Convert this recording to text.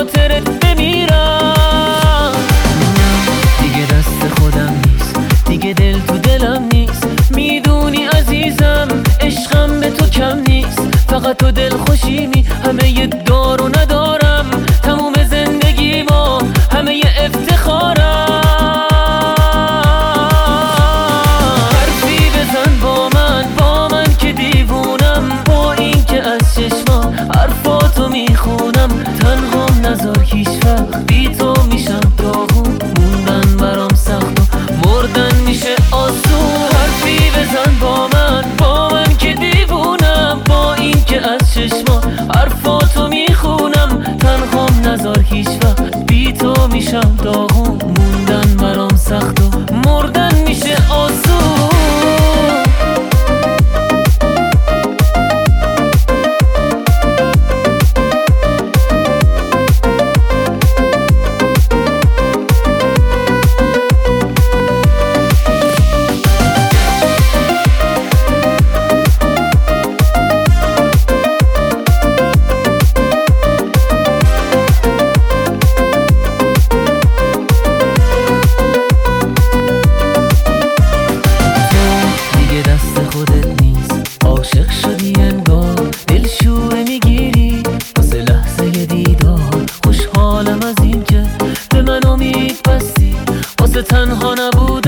خاطرت بمیرم. دیگه دست خودم نیست، دیگه دل تو دلم نیست. میدونی عزیزم عشقم به تو کم نیست. فقط تو دل خوشیمی، همه ی دار و ندارم. تموم زندگی ما همه ی افتخارم. حرفی بزن با من که دیوونم. با این که از چشما حرفاتو میخونم. تنهام نذار هیچ وقت، بی تو میشم داغون. موندن برام سخت و مردن میشه آسون. حرفی بزن با من که دیوونم. با این که از چشما حرفاتو میخونم. تنهام نذار هیچ وقت، بی تو میشم داغون. موندن برام سخت و مردن میشه آسون. عاشق شدی انگار، دلشوره میگیری واسه لحظه دیدار. خوشحالم از این که به من امید بستی، واسه تنها نبود